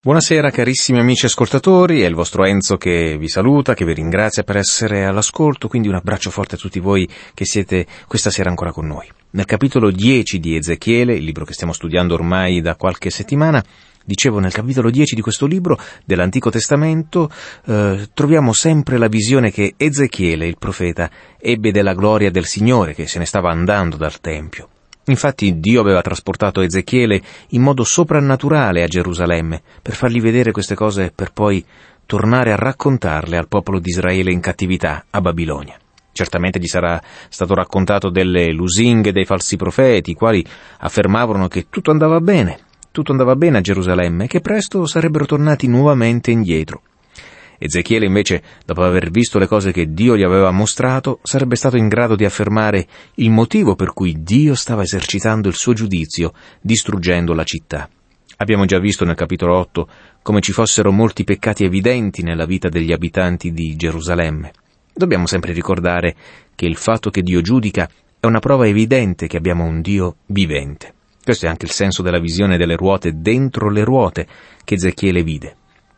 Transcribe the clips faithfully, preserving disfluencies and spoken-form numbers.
Buonasera carissimi amici ascoltatori, è il vostro Enzo che vi saluta, che vi ringrazia per essere all'ascolto, quindi un abbraccio forte a tutti voi che siete questa sera ancora con noi. Nel capitolo dieci di Ezechiele, il libro che stiamo studiando ormai da qualche settimana, dicevo nel capitolo dieci di questo libro dell'Antico Testamento, eh, troviamo sempre la visione che Ezechiele, il profeta, ebbe della gloria del Signore che se ne stava andando dal Tempio. Infatti Dio aveva trasportato Ezechiele in modo soprannaturale a Gerusalemme per fargli vedere queste cose per poi tornare a raccontarle al popolo di Israele in cattività a Babilonia. Certamente gli sarà stato raccontato delle lusinghe dei falsi profeti, i quali affermavano che tutto andava bene, tutto andava bene a Gerusalemme e che presto sarebbero tornati nuovamente indietro. Ezechiele invece, dopo aver visto le cose che Dio gli aveva mostrato, sarebbe stato in grado di affermare il motivo per cui Dio stava esercitando il suo giudizio, distruggendo la città. Abbiamo già visto nel capitolo otto come ci fossero molti peccati evidenti nella vita degli abitanti di Gerusalemme. Dobbiamo sempre ricordare che il fatto che Dio giudica è una prova evidente che abbiamo un Dio vivente. Questo è anche il senso della visione delle ruote dentro le ruote che Ezechiele vide.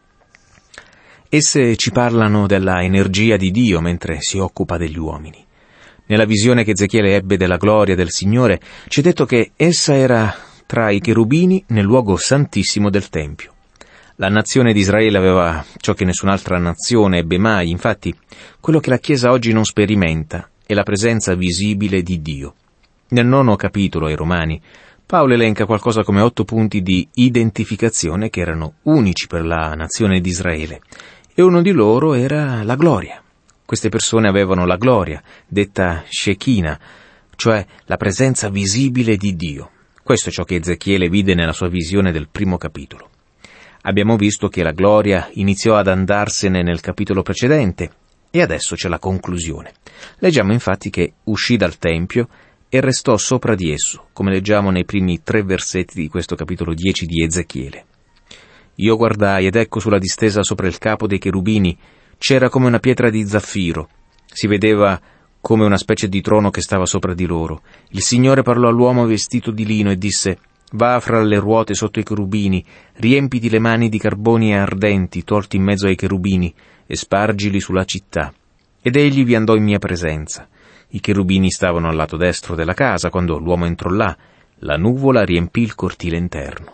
Esse ci parlano della energia di Dio mentre si occupa degli uomini. Nella visione che Ezechiele ebbe della gloria del Signore, ci è detto che essa era tra i cherubini nel luogo santissimo del Tempio. La nazione di Israele aveva ciò che nessun'altra nazione ebbe mai, infatti quello che la Chiesa oggi non sperimenta è la presenza visibile di Dio. Nel nono capitolo ai Romani, Paolo elenca qualcosa come otto punti di identificazione che erano unici per la nazione di Israele. E uno di loro era la gloria. Queste persone avevano la gloria, detta Shekinah, cioè la presenza visibile di Dio. Questo è ciò che Ezechiele vide nella sua visione del primo capitolo. Abbiamo visto che la gloria iniziò ad andarsene nel capitolo precedente e adesso c'è la conclusione. Leggiamo infatti che uscì dal Tempio e restò sopra di esso, come leggiamo nei primi tre versetti di questo capitolo dieci di Ezechiele. Io guardai ed ecco sulla distesa sopra il capo dei cherubini c'era come una pietra di zaffiro. Si vedeva come una specie di trono che stava sopra di loro. Il Signore parlò all'uomo vestito di lino e disse: «Va fra le ruote sotto i cherubini, riempiti le mani di carboni ardenti tolti in mezzo ai cherubini e spargili sulla città». Ed egli vi andò in mia presenza. I cherubini stavano al lato destro della casa quando l'uomo entrò là. La nuvola riempì il cortile interno.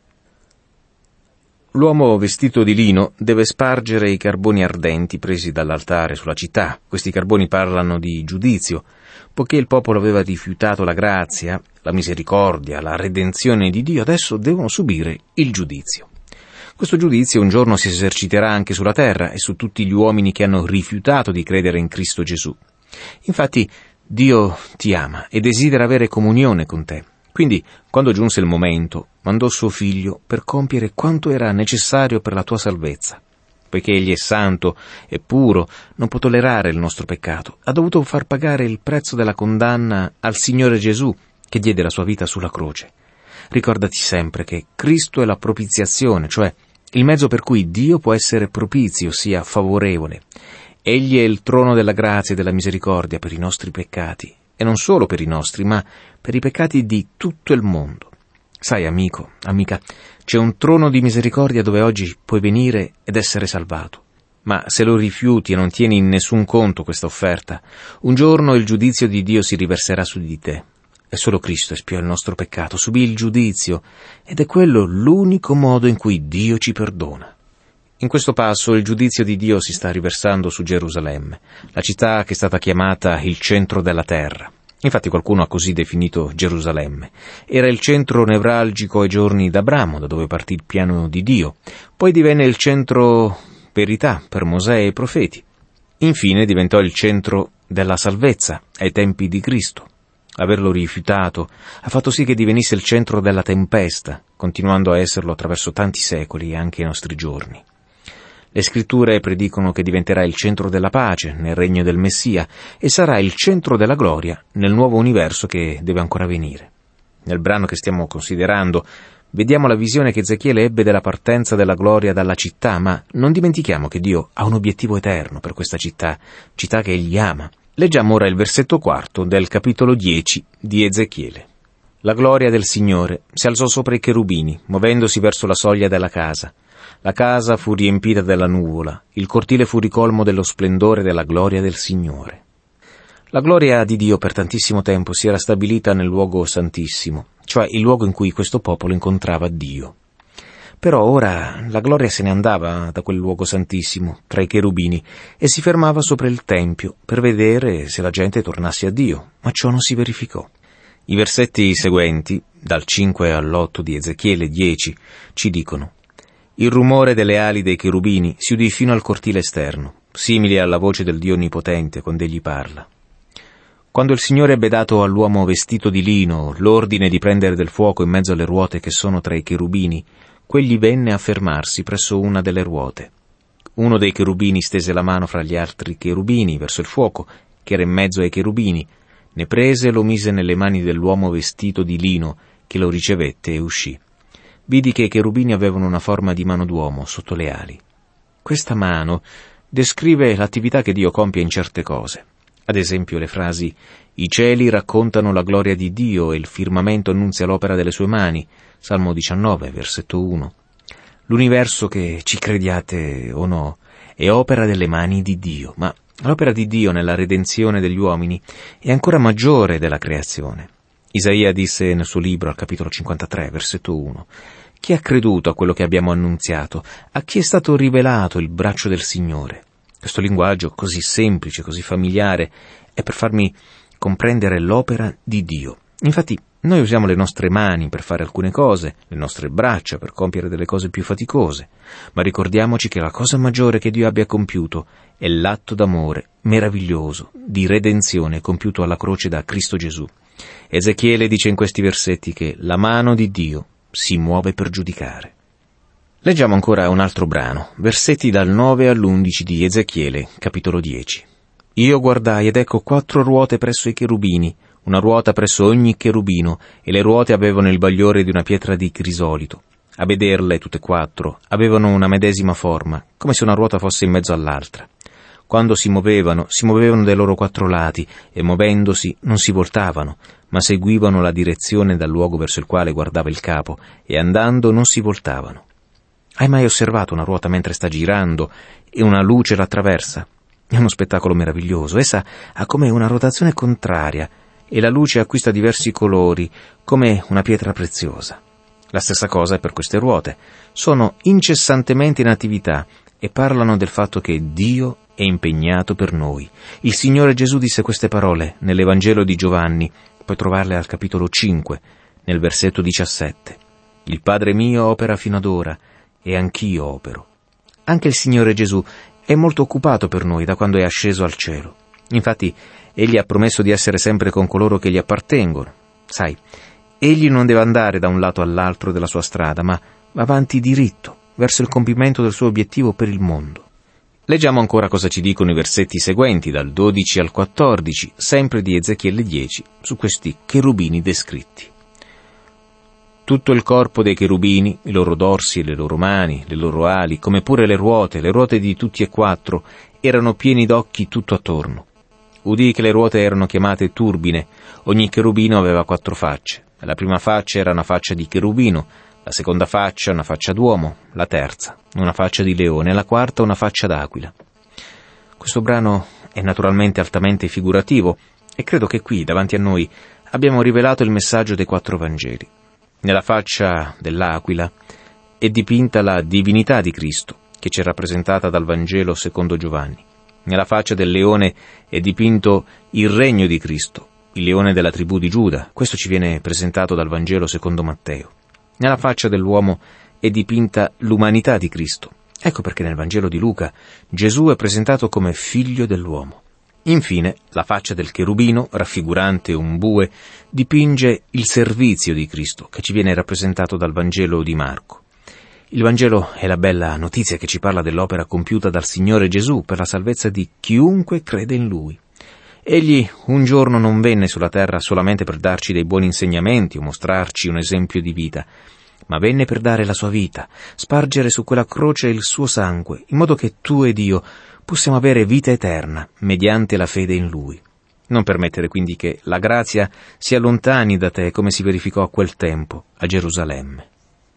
L'uomo vestito di lino deve spargere i carboni ardenti presi dall'altare sulla città. Questi carboni parlano di giudizio, poiché il popolo aveva rifiutato la grazia, la misericordia, la redenzione di Dio, adesso devono subire il giudizio. Questo giudizio un giorno si eserciterà anche sulla terra e su tutti gli uomini che hanno rifiutato di credere in Cristo Gesù. Infatti Dio ti ama e desidera avere comunione con te. Quindi, quando giunse il momento, mandò suo figlio per compiere quanto era necessario per la tua salvezza. Poiché egli è santo e puro, non può tollerare il nostro peccato. Ha dovuto far pagare il prezzo della condanna al Signore Gesù, che diede la sua vita sulla croce. Ricordati sempre che Cristo è la propiziazione, cioè il mezzo per cui Dio può essere propizio, sia favorevole. Egli è il trono della grazia e della misericordia per i nostri peccati. E non solo per i nostri, ma per i peccati di tutto il mondo. Sai, amico, amica, c'è un trono di misericordia dove oggi puoi venire ed essere salvato. Ma se lo rifiuti e non tieni in nessun conto questa offerta, un giorno il giudizio di Dio si riverserà su di te. E solo Cristo espiò il nostro peccato, subì il giudizio, ed è quello l'unico modo in cui Dio ci perdona. In questo passo il giudizio di Dio si sta riversando su Gerusalemme, la città che è stata chiamata il centro della terra. Infatti qualcuno ha così definito Gerusalemme. Era il centro nevralgico ai giorni d'Abramo, da dove partì il piano di Dio. Poi divenne il centro verità per Mosè e i profeti. Infine diventò il centro della salvezza ai tempi di Cristo. Averlo rifiutato ha fatto sì che divenisse il centro della tempesta, continuando a esserlo attraverso tanti secoli e anche i nostri giorni. Le scritture predicono che diventerà il centro della pace nel regno del Messia e sarà il centro della gloria nel nuovo universo che deve ancora venire. Nel brano che stiamo considerando vediamo la visione che Ezechiele ebbe della partenza della gloria dalla città, ma non dimentichiamo che Dio ha un obiettivo eterno per questa città, città che Egli ama. Leggiamo ora il versetto quarto del capitolo dieci di Ezechiele. La gloria del Signore si alzò sopra i cherubini, muovendosi verso la soglia della casa. La casa fu riempita della nuvola, il cortile fu ricolmo dello splendore e della gloria del Signore. La gloria di Dio per tantissimo tempo si era stabilita nel luogo santissimo, cioè il luogo in cui questo popolo incontrava Dio. Però ora la gloria se ne andava da quel luogo santissimo, tra i cherubini, e si fermava sopra il tempio per vedere se la gente tornasse a Dio, ma ciò non si verificò. I versetti seguenti, dal cinque all'otto di Ezechiele dieci, ci dicono: «Il rumore delle ali dei cherubini si udì fino al cortile esterno, simile alla voce del Dio Onnipotente quando egli parla. Quando il Signore ebbe dato all'uomo vestito di lino l'ordine di prendere del fuoco in mezzo alle ruote che sono tra i cherubini, quegli venne a fermarsi presso una delle ruote. Uno dei cherubini stese la mano fra gli altri cherubini verso il fuoco, che era in mezzo ai cherubini, ne prese e lo mise nelle mani dell'uomo vestito di lino, che lo ricevette e uscì. Vidi che i cherubini avevano una forma di mano d'uomo sotto le ali. Questa mano descrive l'attività che Dio compie in certe cose. Ad esempio le frasi «I cieli raccontano la gloria di Dio e il firmamento annunzia l'opera delle sue mani», Salmo diciannove, versetto uno. L'universo, che ci crediate o no, è opera delle mani di Dio, ma l'opera di Dio nella redenzione degli uomini è ancora maggiore della creazione. Isaia disse nel suo libro al capitolo cinquantatré, versetto uno: «Chi ha creduto a quello che abbiamo annunziato? A chi è stato rivelato il braccio del Signore?» Questo linguaggio così semplice, così familiare, è per farmi comprendere l'opera di Dio. Infatti, noi usiamo le nostre mani per fare alcune cose, le nostre braccia per compiere delle cose più faticose, ma ricordiamoci che la cosa maggiore che Dio abbia compiuto è l'atto d'amore meraviglioso di redenzione compiuto alla croce da Cristo Gesù. Ezechiele dice in questi versetti che la mano di Dio si muove per giudicare. Leggiamo ancora un altro brano, versetti dal nove all'undici di Ezechiele, capitolo dieci. «Io guardai ed ecco quattro ruote presso i cherubini, una ruota presso ogni cherubino, e le ruote avevano il bagliore di una pietra di crisolito. A vederle, tutte e quattro, avevano una medesima forma, come se una ruota fosse in mezzo all'altra. Quando si muovevano, si muovevano dai loro quattro lati, e muovendosi non si voltavano, ma seguivano la direzione dal luogo verso il quale guardava il capo, e andando non si voltavano. Hai mai osservato una ruota mentre sta girando e una luce la attraversa? È uno spettacolo meraviglioso. Essa ha come una rotazione contraria e la luce acquista diversi colori, come una pietra preziosa. La stessa cosa è per queste ruote. Sono incessantemente in attività e parlano del fatto che Dio è impegnato per noi. Il Signore Gesù disse queste parole nell'Evangelo di Giovanni, puoi trovarle al capitolo cinque, nel versetto diciassette. «Il Padre mio opera fino ad ora, e anch'io opero». Anche il Signore Gesù è molto occupato per noi da quando è asceso al cielo. Infatti, Egli ha promesso di essere sempre con coloro che gli appartengono. Sai, Egli non deve andare da un lato all'altro della sua strada, ma va avanti diritto, verso il compimento del suo obiettivo per il mondo. Leggiamo ancora cosa ci dicono i versetti seguenti, dal dodici al quattordici, sempre di Ezechiele dieci, su questi cherubini descritti. Tutto il corpo dei cherubini, i loro dorsi e le loro mani, le loro ali, come pure le ruote, le ruote di tutti e quattro, erano pieni d'occhi tutto attorno. Udì che le ruote erano chiamate turbine, ogni cherubino aveva quattro facce. La prima faccia era una faccia di cherubino, la seconda faccia una faccia d'uomo, la terza una faccia di leone e la quarta una faccia d'aquila. Questo brano è naturalmente altamente figurativo e credo che qui, davanti a noi, abbiamo rivelato il messaggio dei quattro Vangeli. Nella faccia dell'aquila è dipinta la divinità di Cristo, che ci è rappresentata dal Vangelo secondo Giovanni. Nella faccia del leone è dipinto il regno di Cristo, il leone della tribù di Giuda. Questo ci viene presentato dal Vangelo secondo Matteo. Nella faccia dell'uomo è dipinta l'umanità di Cristo. Ecco perché nel Vangelo di Luca Gesù è presentato come figlio dell'uomo. Infine, la faccia del cherubino, raffigurante un bue, dipinge il servizio di Cristo, che ci viene rappresentato dal Vangelo di Marco. Il Vangelo è la bella notizia che ci parla dell'opera compiuta dal Signore Gesù per la salvezza di chiunque crede in Lui. Egli un giorno non venne sulla terra solamente per darci dei buoni insegnamenti o mostrarci un esempio di vita, ma venne per dare la sua vita, spargere su quella croce il suo sangue, in modo che tu ed io possiamo avere vita eterna mediante la fede in Lui. Non permettere quindi che la grazia si allontani da te come si verificò a quel tempo a Gerusalemme.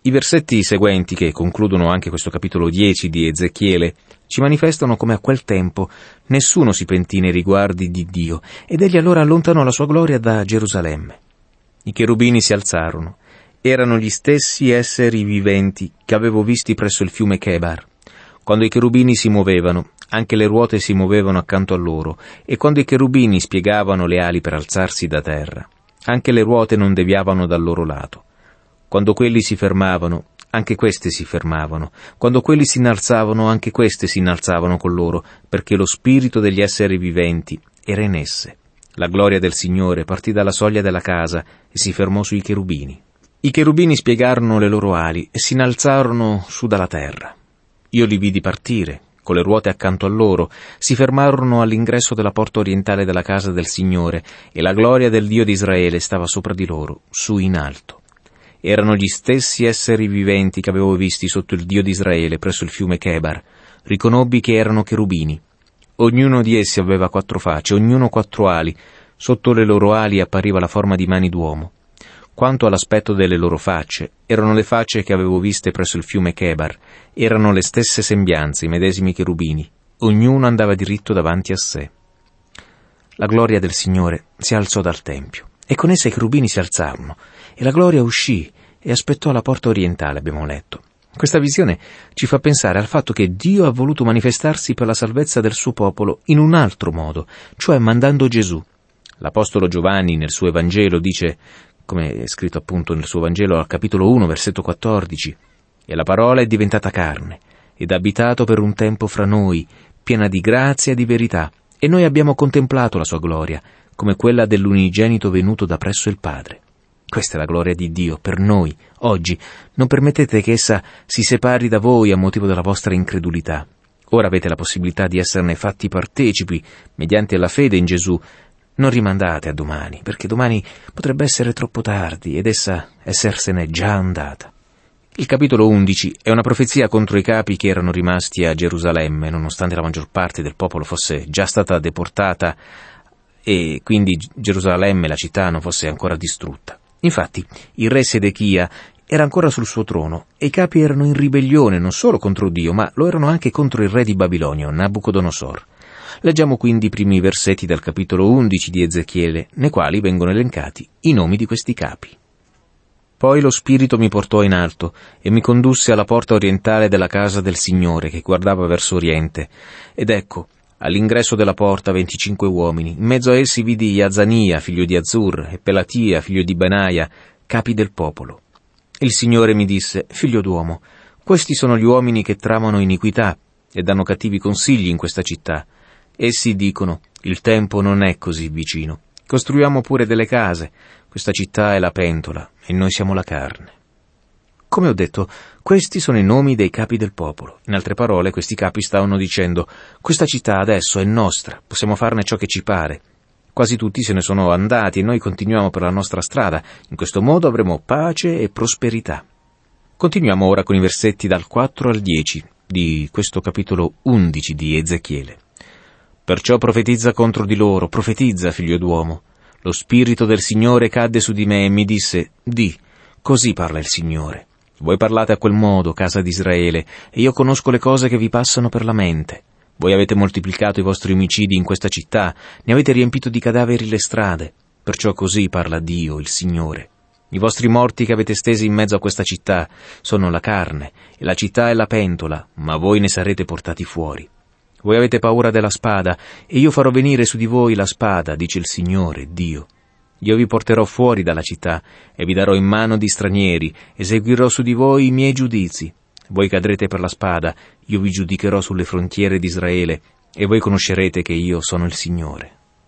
I versetti seguenti, che concludono anche questo capitolo dieci di Ezechiele, ci manifestano come a quel tempo nessuno si pentì nei riguardi di Dio, ed egli allora allontanò la sua gloria da Gerusalemme. I cherubini si alzarono. Erano gli stessi esseri viventi che avevo visti presso il fiume Chebar. Quando i cherubini si muovevano, anche le ruote si muovevano accanto a loro, e quando i cherubini spiegavano le ali per alzarsi da terra, anche le ruote non deviavano dal loro lato. Quando quelli si fermavano, anche queste si fermavano. Quando quelli si innalzavano, anche queste si innalzavano con loro, perché lo spirito degli esseri viventi era in esse. La gloria del Signore partì dalla soglia della casa e si fermò sui cherubini. I cherubini spiegarono le loro ali e si innalzarono su dalla terra. Io li vidi partire, con le ruote accanto a loro, si fermarono all'ingresso della porta orientale della casa del Signore, e la gloria del Dio di Israele stava sopra di loro, su in alto. Erano gli stessi esseri viventi che avevo visti sotto il Dio di Israele presso il fiume Chebar. Riconobbi che erano cherubini. Ognuno di essi aveva quattro facce, ognuno quattro ali. Sotto le loro ali appariva la forma di mani d'uomo. Quanto all'aspetto delle loro facce, erano le facce che avevo viste presso il fiume Chebar. Erano le stesse sembianze, i medesimi cherubini. Ognuno andava diritto davanti a sé. La gloria del Signore si alzò dal tempio, e con essa i cherubini si alzarono, e la gloria uscì e aspettò alla porta orientale, abbiamo letto. Questa visione ci fa pensare al fatto che Dio ha voluto manifestarsi per la salvezza del suo popolo in un altro modo, cioè mandando Gesù. L'Apostolo Giovanni nel suo Evangelo dice, come è scritto appunto nel suo Vangelo al capitolo uno, versetto quattordici, «E la parola è diventata carne, ed ha abitato per un tempo fra noi, piena di grazia e di verità, e noi abbiamo contemplato la sua gloria, come quella dell'unigenito venuto da presso il Padre». Questa è la gloria di Dio per noi, oggi. Non permettete che essa si separi da voi a motivo della vostra incredulità. Ora avete la possibilità di esserne fatti partecipi mediante la fede in Gesù. Non rimandate a domani, perché domani potrebbe essere troppo tardi ed essa essersene già andata. Il capitolo undici è una profezia contro i capi che erano rimasti a Gerusalemme, nonostante la maggior parte del popolo fosse già stata deportata e quindi Gerusalemme, la città, non fosse ancora distrutta. Infatti, il re Sedechia era ancora sul suo trono e i capi erano in ribellione non solo contro Dio, ma lo erano anche contro il re di Babilonia, Nabucodonosor. Leggiamo quindi i primi versetti del capitolo undici di Ezechiele, nei quali vengono elencati i nomi di questi capi. Poi lo Spirito mi portò in alto e mi condusse alla porta orientale della casa del Signore, che guardava verso oriente. Ed ecco, all'ingresso della porta venticinque uomini. In mezzo a essi vidi Azania, figlio di Azur, e Pelatia, figlio di Benaia, capi del popolo. Il Signore mi disse, figlio d'uomo, questi sono gli uomini che tramano iniquità e danno cattivi consigli in questa città. Essi dicono, il tempo non è così vicino. Costruiamo pure delle case. Questa città è la pentola e noi siamo la carne. Come ho detto, questi sono i nomi dei capi del popolo. In altre parole, questi capi stavano dicendo, questa città adesso è nostra, possiamo farne ciò che ci pare. Quasi tutti se ne sono andati e noi continuiamo per la nostra strada. In questo modo avremo pace e prosperità. Continuiamo ora con i versetti dal quattro al dieci di questo capitolo undici di Ezechiele. Perciò profetizza contro di loro, profetizza, figlio d'uomo. Lo Spirito del Signore cadde su di me e mi disse, di, così parla il Signore. Voi parlate a quel modo, casa di Israele, e io conosco le cose che vi passano per la mente. Voi avete moltiplicato i vostri omicidi in questa città, ne avete riempito di cadaveri le strade. Perciò così parla Dio, il Signore. I vostri morti che avete stesi in mezzo a questa città sono la carne, e la città è la pentola, ma voi ne sarete portati fuori. Voi avete paura della spada, e io farò venire su di voi la spada, dice il Signore, Dio. Io vi porterò fuori dalla città, e vi darò in mano di stranieri, eseguirò su di voi i miei giudizi. Voi cadrete per la spada, io vi giudicherò sulle frontiere di Israele, e voi conoscerete che io sono il Signore.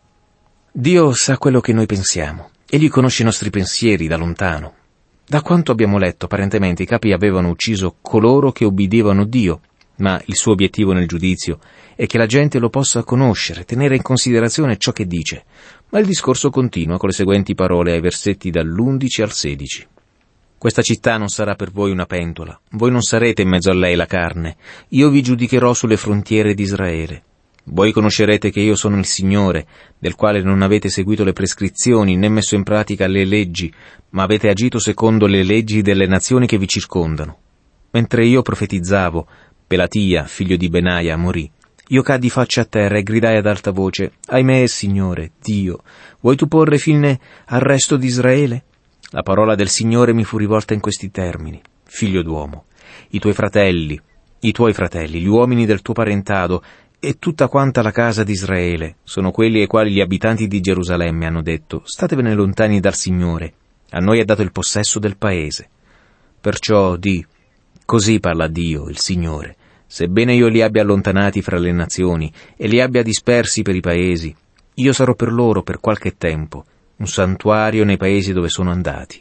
Dio sa quello che noi pensiamo. Egli conosce i nostri pensieri da lontano. Da quanto abbiamo letto, apparentemente i capi avevano ucciso coloro che obbedivano Dio, ma il suo obiettivo nel giudizio è che la gente lo possa conoscere, tenere in considerazione ciò che dice. Ma il discorso continua con le seguenti parole ai versetti dall'undici al sedici. Questa città non sarà per voi una pentola, voi non sarete in mezzo a lei la carne, io vi giudicherò sulle frontiere di Israele. Voi conoscerete che io sono il Signore, del quale non avete seguito le prescrizioni né messo in pratica le leggi, ma avete agito secondo le leggi delle nazioni che vi circondano. Mentre io profetizzavo, Pelatia, figlio di Benaia, morì. Io caddi faccia a terra e gridai ad alta voce: Ahimè, Signore, Dio, vuoi tu porre fine al resto di Israele? La parola del Signore mi fu rivolta in questi termini: Figlio d'uomo, i tuoi fratelli, i tuoi fratelli, gli uomini del tuo parentado e tutta quanta la casa di Israele sono quelli ai quali gli abitanti di Gerusalemme hanno detto: statevene lontani dal Signore, a noi è dato il possesso del paese. Perciò di, così parla Dio, il Signore, sebbene io li abbia allontanati fra le nazioni e li abbia dispersi per i paesi, io sarò per loro per qualche tempo un santuario nei paesi dove sono andati.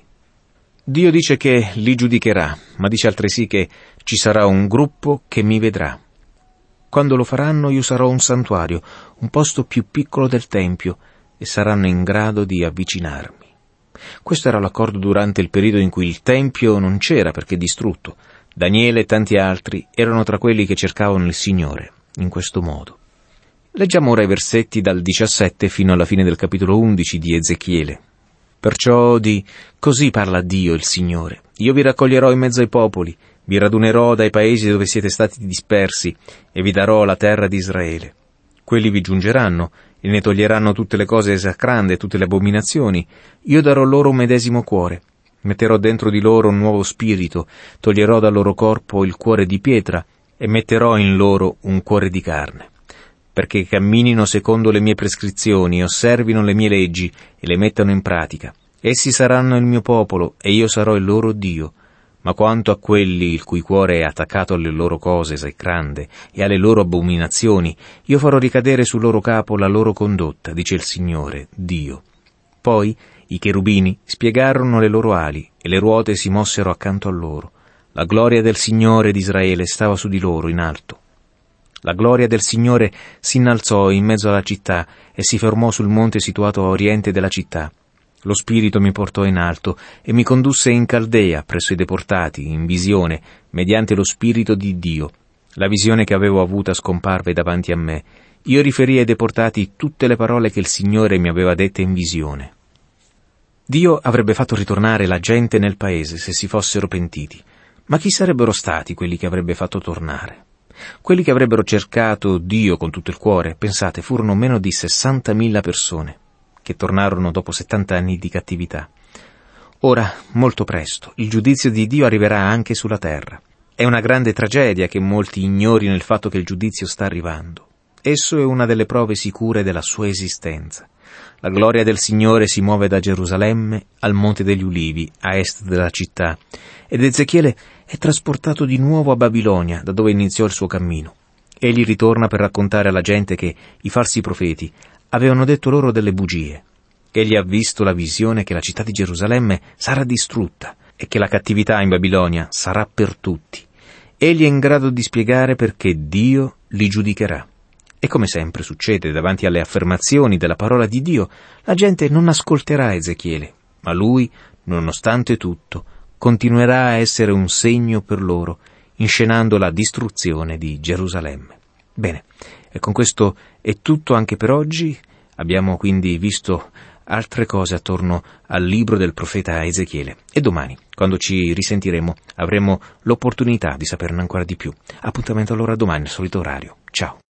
Dio dice che li giudicherà, ma dice altresì che ci sarà un gruppo che mi vedrà. Quando lo faranno io sarò un santuario, un posto più piccolo del Tempio, e saranno in grado di avvicinarmi. Questo era l'accordo durante il periodo in cui il Tempio non c'era perché distrutto. Daniele e tanti altri erano tra quelli che cercavano il Signore, in questo modo. Leggiamo ora i versetti dal diciassette fino alla fine del capitolo undici di Ezechiele. Perciò di, così parla Dio il Signore, io vi raccoglierò in mezzo ai popoli, vi radunerò dai paesi dove siete stati dispersi e vi darò la terra di Israele. Quelli vi giungeranno e ne toglieranno tutte le cose esecrande e tutte le abominazioni. Io darò loro un medesimo cuore, metterò dentro di loro un nuovo spirito, toglierò dal loro corpo il cuore di pietra e metterò in loro un cuore di carne, perché camminino secondo le mie prescrizioni, osservino le mie leggi e le mettano in pratica. Essi saranno il mio popolo e io sarò il loro Dio. Ma quanto a quelli il cui cuore è attaccato alle loro cose esecrande e alle loro abominazioni, io farò ricadere sul loro capo la loro condotta, dice il Signore, Dio. Poi i cherubini spiegarono le loro ali e le ruote si mossero accanto a loro. La gloria del Signore di Israele stava su di loro in alto. La gloria del Signore si innalzò in mezzo alla città e si fermò sul monte situato a oriente della città. Lo Spirito mi portò in alto e mi condusse in Caldea presso i deportati, in visione, mediante lo Spirito di Dio. La visione che avevo avuta scomparve davanti a me. Io riferii ai deportati tutte le parole che il Signore mi aveva dette in visione. Dio avrebbe fatto ritornare la gente nel paese se si fossero pentiti. Ma chi sarebbero stati quelli che avrebbe fatto tornare? Quelli che avrebbero cercato Dio con tutto il cuore, pensate, furono meno di sessantamila persone, che tornarono dopo settanta anni di cattività. Ora, molto presto, il giudizio di Dio arriverà anche sulla terra. È una grande tragedia che molti ignorino il fatto che il giudizio sta arrivando. Esso è una delle prove sicure della sua esistenza. La gloria del Signore si muove da Gerusalemme al Monte degli Ulivi, a est della città, ed Ezechiele è trasportato di nuovo a Babilonia, da dove iniziò il suo cammino. Egli ritorna per raccontare alla gente che i falsi profeti avevano detto loro delle bugie. Egli ha visto la visione che la città di Gerusalemme sarà distrutta e che la cattività in Babilonia sarà per tutti. Egli è in grado di spiegare perché Dio li giudicherà. E come sempre succede davanti alle affermazioni della parola di Dio, la gente non ascolterà Ezechiele, ma lui, nonostante tutto, continuerà a essere un segno per loro, inscenando la distruzione di Gerusalemme. Bene, e con questo è tutto anche per oggi. Abbiamo quindi visto altre cose attorno al libro del profeta Ezechiele. E domani, quando ci risentiremo, avremo l'opportunità di saperne ancora di più. Appuntamento allora domani al solito orario. Ciao.